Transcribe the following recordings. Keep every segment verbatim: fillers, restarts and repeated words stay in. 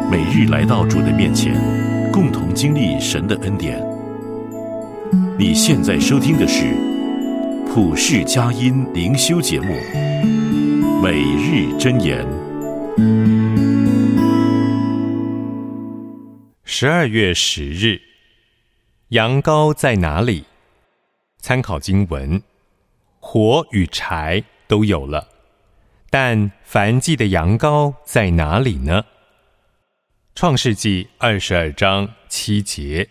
每日来到主的面前，共同经历神的恩典。你现在收听的是普世佳音灵修节目《每日箴言》。 十二月十日，羊羔在哪里？参考经文：火与柴都有了，但燔祭的羊羔在哪里呢？创世纪二十二章七节。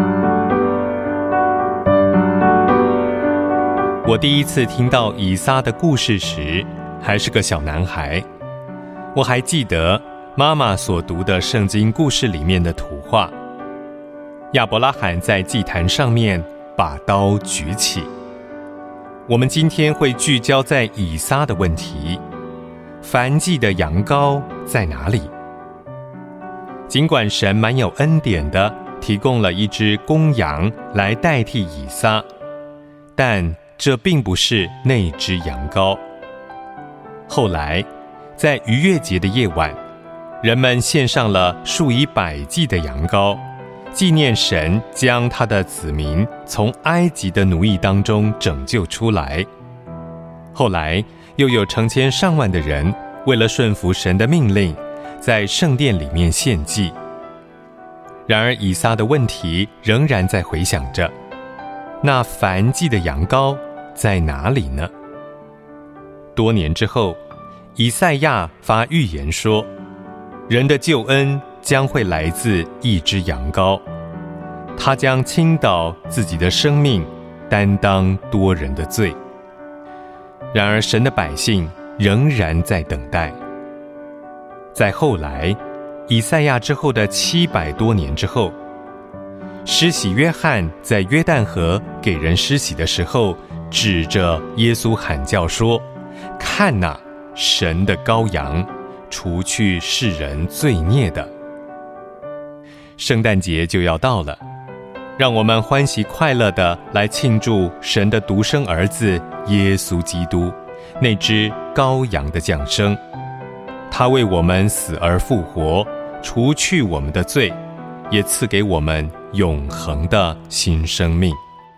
我第一次听到以撒的故事时，还是个小男孩。我还记得妈妈所读的圣经故事里面的图画。亚伯拉罕在祭坛上面把刀举起。我们今天会聚焦在以撒的问题：燔祭的羊羔在哪里？尽管神蛮有恩典的提供了一只公羊来代替以撒，但这并不是那只羊羔。后来在逾越节的夜晚，人们献上了数以百计的羊羔，纪念神将他的子民从埃及的奴役当中拯救出来。后来又有成千上万的人为了顺服神的命令，在圣殿里面献祭。然而以撒的问题仍然在回想着，那燔祭的羊羔在哪里呢？多年之后，以赛亚发预言说，人的救恩将会来自一只羊羔，他将倾倒自己的生命，担当多人的罪。然而神的百姓仍然在等待。在后来以赛亚之后的七百多年之后，施洗约翰在约旦河给人施洗的时候，指着耶稣喊叫说，看哪，神的羔羊，除去世人罪孽的。圣诞节就要到了，让我们欢喜快乐地来庆祝神的独生儿子耶稣基督，那只羔羊的降生。他为我们死而复活，除去我们的罪，也赐给我们永恒的新生命。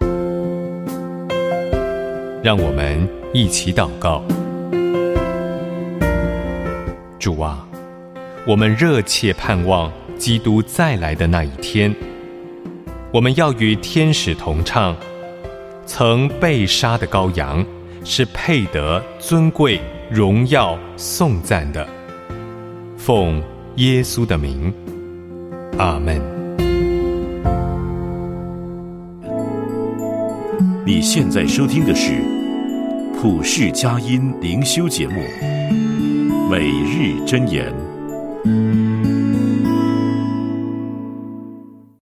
让我们一起祷告。主啊，我们热切盼望基督再来的那一天，我们要与天使同唱，曾被杀的羔羊是配得尊贵、荣耀、颂赞的。奉耶稣的名，阿们。 你现在收听的是普世佳音灵修节目《每日箴言》。